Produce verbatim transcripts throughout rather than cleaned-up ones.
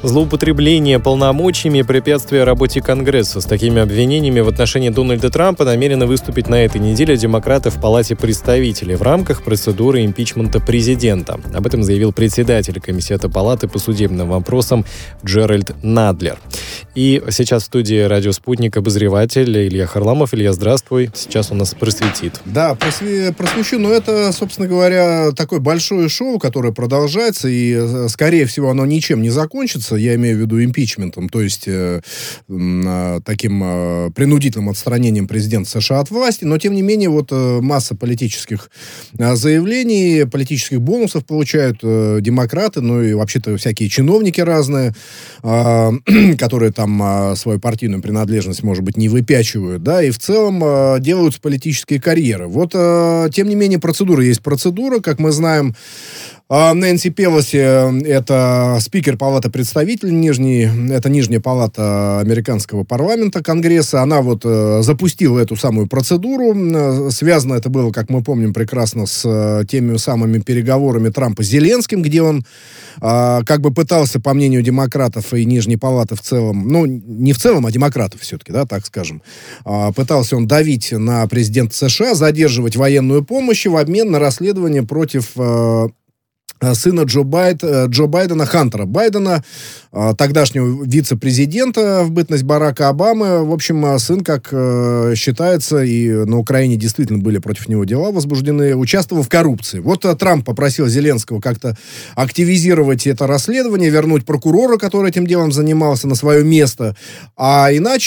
Злоупотребление полномочиями, препятствия работе Конгресса. С такими обвинениями в отношении Дональда Трампа намерены выступить на этой неделе демократы в Палате представителей в рамках процедуры импичмента президента. Об этом заявил председатель Комитета Палаты по судебным вопросам Джеральд Надлер. И сейчас в студии «Радио Спутник» обозреватель Илья Харламов. Илья, здравствуй. Сейчас он нас просветит. Да, просве- просвещу, но это, собственно говоря, такое большое шоу, которое продолжается, и, скорее всего, оно ничем не закончится. Я имею в виду импичментом, то есть э, э, таким э, принудительным отстранением президента США от власти, но, тем не менее, вот э, масса политических э, заявлений, политических бонусов получают э, демократы, ну и вообще-то всякие чиновники разные, э, которые там э, свою партийную принадлежность, может быть, не выпячивают, да, и в целом э, делают политические карьеры. Вот, э, тем не менее, процедура есть процедура, как мы знаем. Нэнси Пелоси, это спикер Палаты представителей, нижней, это нижняя палата американского парламента, Конгресса, она вот э, запустила эту самую процедуру. Связано это было, как мы помним прекрасно, с э, теми самыми переговорами Трампа с Зеленским, где он э, как бы пытался, по мнению демократов и нижней палаты в целом, ну, не в целом, а демократов все-таки, да, так скажем, э, пытался он давить на президента США, задерживать военную помощь в обмен на расследование против э, сына Джо, Байд, Джо Байдена, Хантера Байдена, тогдашнего вице-президента в бытность Барака Обамы. В общем, сын, как считается, и на Украине действительно были против него дела возбуждены, участвовал в коррупции. Вот Трамп попросил Зеленского как-то активизировать это расследование, вернуть прокурора, который этим делом занимался, на свое место. А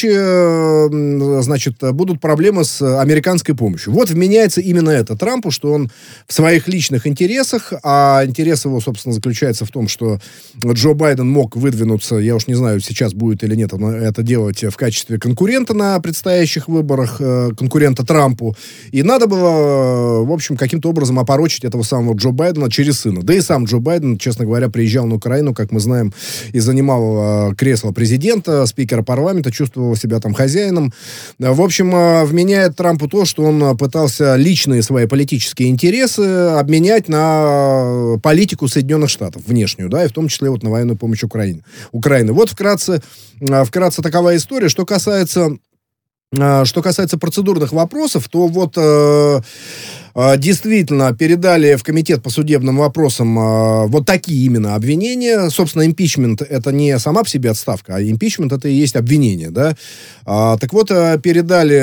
иначе, значит, будут проблемы с американской помощью. Вот вменяется именно это Трампу, что он в своих личных интересах, а интерес Интерес его, собственно, заключается в том, что Джо Байден мог выдвинуться, я уж не знаю, сейчас будет или нет это делать, в качестве конкурента на предстоящих выборах, конкурента Трампу. И надо было, в общем, каким-то образом опорочить этого самого Джо Байдена через сына. Да и сам Джо Байден, честно говоря, приезжал на Украину, как мы знаем, и занимал кресло президента, спикера парламента, чувствовал себя там хозяином. В общем, вменяет Трампу то, что он пытался личные свои политические интересы обменять на политику политику Соединенных Штатов, внешнюю, да, и в том числе вот на военную помощь Украине. Украины. Вот вкратце, вкратце такова история. Что касается, что касается процедурных вопросов, то вот э, действительно передали в комитет по судебным вопросам э, вот такие именно обвинения. Собственно, импичмент — это не сама по себе отставка, а импичмент — это и есть обвинение, да. А, так вот, э, передали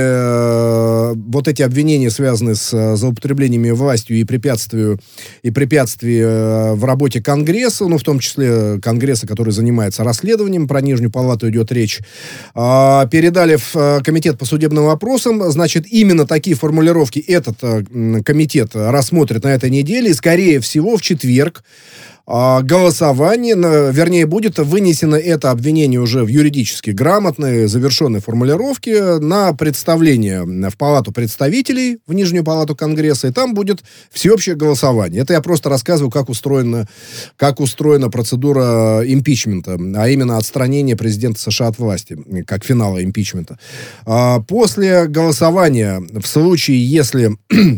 э, вот эти обвинения, связанные с э, злоупотреблениями властью и препятствию, и препятствию э, в работе Конгресса, ну, в том числе Конгресса, который занимается расследованием, про Нижнюю палату идет речь, э, передали в э, комитет по судебным вопросам. Значит, именно такие формулировки этот э, комитет рассмотрит на этой неделе, и, скорее всего, в четверг голосование, вернее, будет вынесено это обвинение уже в юридически грамотной, завершенной формулировке на представление в Палату представителей, в Нижнюю палату Конгресса, и там будет всеобщее голосование. Это я просто рассказываю, как устроена, как устроена процедура импичмента, а именно отстранение президента США от власти, как финала импичмента. После голосования, в случае, если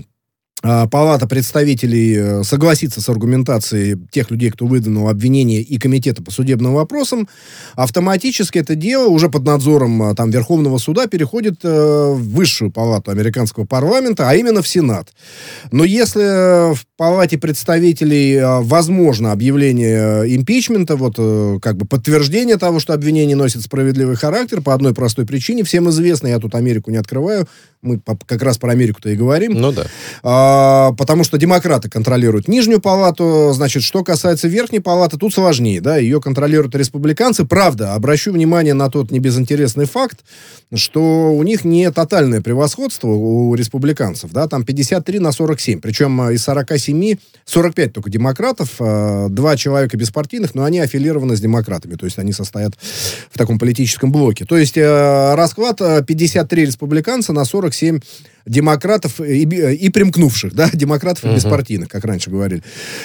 Палата представителей согласится с аргументацией тех людей, кто выдвинул обвинение, и комитета по судебным вопросам, автоматически это дело уже под надзором там, Верховного суда переходит э, в высшую палату американского парламента, а именно в Сенат. Но если в Палате представителей э, возможно объявление импичмента, вот э, как бы подтверждение того, что обвинение носит справедливый характер, по одной простой причине, всем известно, я тут Америку не открываю, мы как раз про Америку-то и говорим. Ну да. А, потому что демократы контролируют Нижнюю палату. Значит, что касается Верхней палаты, тут сложнее, да, ее контролируют республиканцы. Правда, обращу внимание на тот небезынтересный факт, что у них не тотальное превосходство у республиканцев, да, там пятьдесят три на сорок семь. Причем из сорока семи, сорок пять только демократов, два человека беспартийных, но они аффилированы с демократами, то есть они состоят в таком политическом блоке. То есть расклад пятьдесят три республиканца на сорок семь демократов и, и примкнувших, да, демократов и uh-huh. беспартийных, как раньше говорили.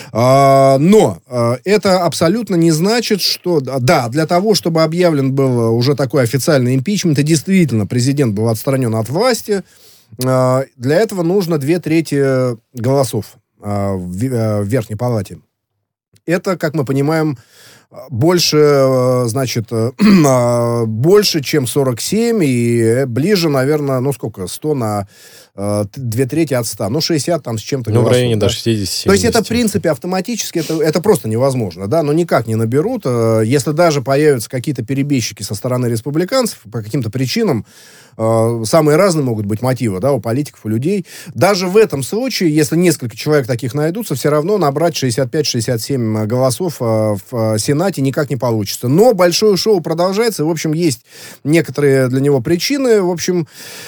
А, но а, это абсолютно не значит, что... Да, для того, чтобы объявлен был уже такой официальный импичмент, и действительно президент был отстранен от власти, а, для этого нужно две трети голосов а, в, а, в Верхней палате. это, как мы понимаем, больше, значит, больше, чем сорок семь, и ближе, наверное, ну сколько, сто на две трети от ста, ну шестьдесят там с чем-то. Ну, в районе, да, шестьдесят-семьдесят. То есть это, в принципе, автоматически, это, это просто невозможно, да, но никак не наберут. Если даже появятся какие-то перебежчики со стороны республиканцев, по каким-то причинам, самые разные могут быть мотивы, да, у политиков, у людей. Даже в этом случае, если несколько человек таких найдутся, все равно набрать шестьдесят пять - шестьдесят семь голосов в Сенате никак не получится. Но большое шоу продолжается, и, в общем, есть некоторые для него причины. В общем,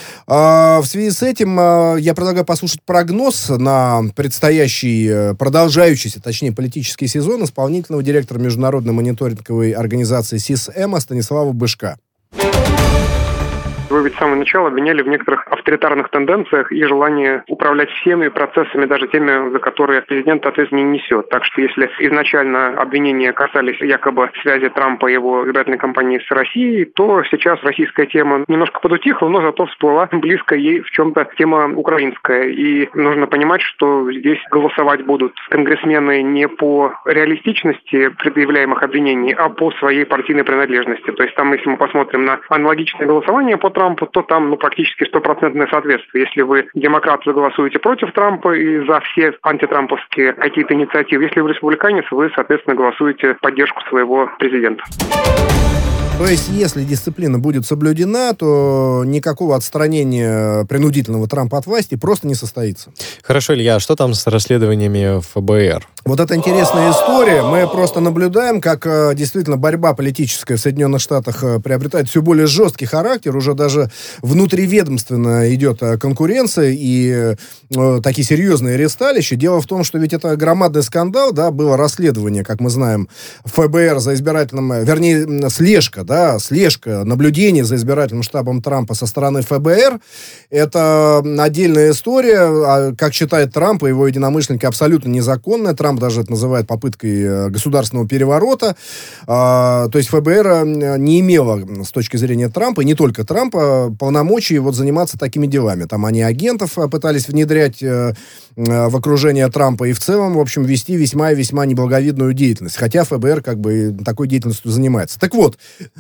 в связи с этим я предлагаю послушать прогноз на предстоящий, продолжающийся, точнее, политический сезон исполнительного директора международной мониторинговой организации СИС-Эм Станислава Бышка. Вы ведь с самого начала обвиняли в некоторых авторитарных тенденциях и желании управлять всеми процессами, даже теми, за которые президент ответственность не несет. Так что если изначально обвинения касались якобы связи Трампа и его избирательной кампании с Россией, то сейчас российская тема немножко подутихла, но зато всплыла близко ей в чем-то тема украинская. И нужно понимать, что здесь голосовать будут конгрессмены не по реалистичности предъявляемых обвинений, а по своей партийной принадлежности. То есть там, если мы посмотрим на аналогичное голосование по Трампу, то там ну, практически стопроцентное соответствие. Если вы демократ, вы голосуете против Трампа и за все антитрамповские какие-то инициативы. Если вы республиканец, вы, соответственно, голосуете в поддержку своего президента. То есть, если дисциплина будет соблюдена, то никакого отстранения принудительного Трампа от власти просто не состоится. Хорошо, Илья, а что там с расследованиями эф бэ эр? Вот это интересная история. Мы просто наблюдаем, как э, действительно борьба политическая в Соединенных Штатах э, приобретает все более жесткий характер. Уже даже внутриведомственно идет э, конкуренция и э, такие серьезные ресталища. Дело в том, что ведь это громадный скандал, да, было расследование, как мы знаем, эф бэ эр за избирательным, вернее, слежка, да, слежка, наблюдение за избирательным штабом Трампа со стороны эф бэ эр. Это отдельная история. Как считает Трамп и его единомышленники, абсолютно незаконная. Трамп даже это называет попыткой государственного переворота. То есть эф бэ эр не имела с точки зрения Трампа, и не только Трампа, полномочий вот заниматься такими делами. Там они агентов пытались внедрять в окружение Трампа и в целом, в общем, вести весьма и весьма неблаговидную деятельность. Хотя эф бэ эр как бы такой деятельностью занимается. Так вот,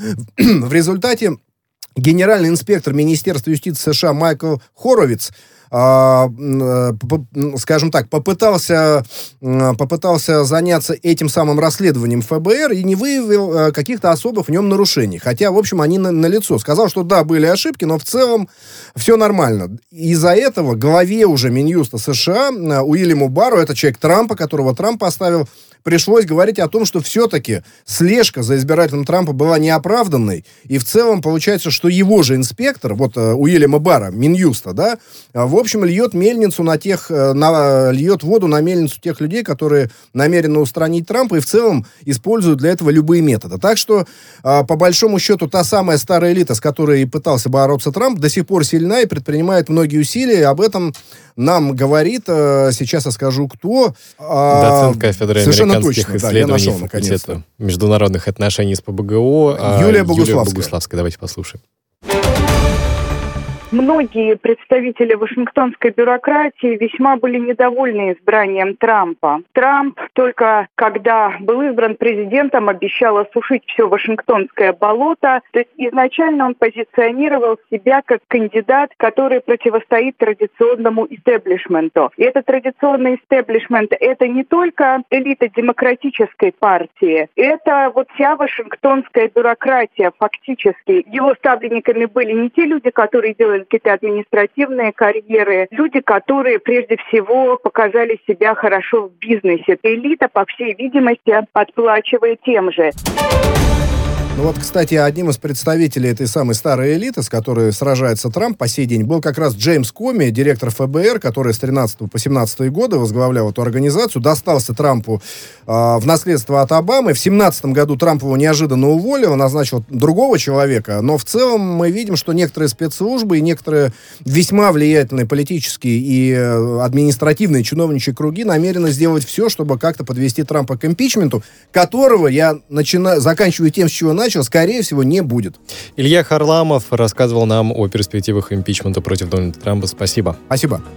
в результате генеральный инспектор Министерства юстиции США Майкл Хоровиц, скажем так, попытался, попытался заняться этим самым расследованием эф бэ эр и не выявил каких-то особых в нем нарушений. Хотя, в общем, они на, налицо. Сказал, что да, были ошибки, но в целом все нормально. Из-за этого главе уже Минюста США Уильяму Барру, это человек Трампа, которого Трамп поставил, пришлось говорить о том, что все-таки слежка за избирателем Трампа была неоправданной, и в целом получается, что его же инспектор, вот Уильяма Барра, Минюста, да, в общем, льет мельницу на тех, на, льет воду на мельницу тех людей, которые намерены устранить Трампа, и в целом используют для этого любые методы. Так что, по большому счету, та самая старая элита, с которой пытался бороться Трамп, до сих пор сильна и предпринимает многие усилия, и об этом нам говорит, сейчас я скажу, кто. Доцент кафедры американских точно, исследований да, нашел, факультета международных отношений с пэ бэ гэ о Юлия Богуславская. Юлия Богуславская. Давайте послушаем. Многие представители вашингтонской бюрократии весьма были недовольны избранием Трампа. Трамп только когда был избран президентом, обещал осушить все вашингтонское болото. То есть изначально он позиционировал себя как кандидат, который противостоит традиционному истеблишменту. И этот традиционный истеблишмент – это не только элита демократической партии, это вот вся вашингтонская бюрократия фактически. Его ставленниками были не те люди, которые делали какие-то административные карьеры, люди, которые прежде всего показали себя хорошо в бизнесе. Элита, по всей видимости, отплачивает тем же. Ну вот, кстати, одним из представителей этой самой старой элиты, с которой сражается Трамп по сей день, был как раз Джеймс Коми, директор эф бэ эр, который с тринадцатого по семнадцатый годы возглавлял эту организацию, достался Трампу э, в наследство от Обамы. В семнадцатом году Трамп его неожиданно уволил, назначил другого человека, но в целом мы видим, что некоторые спецслужбы и некоторые весьма влиятельные политические и административные чиновничьи круги намерены сделать все, чтобы как-то подвести Трампа к импичменту, которого, я начинаю, заканчиваю тем, с чего начал, скорее всего, не будет. Илья Харламов рассказывал нам о перспективах импичмента против Дональда Трампа. Спасибо. Спасибо.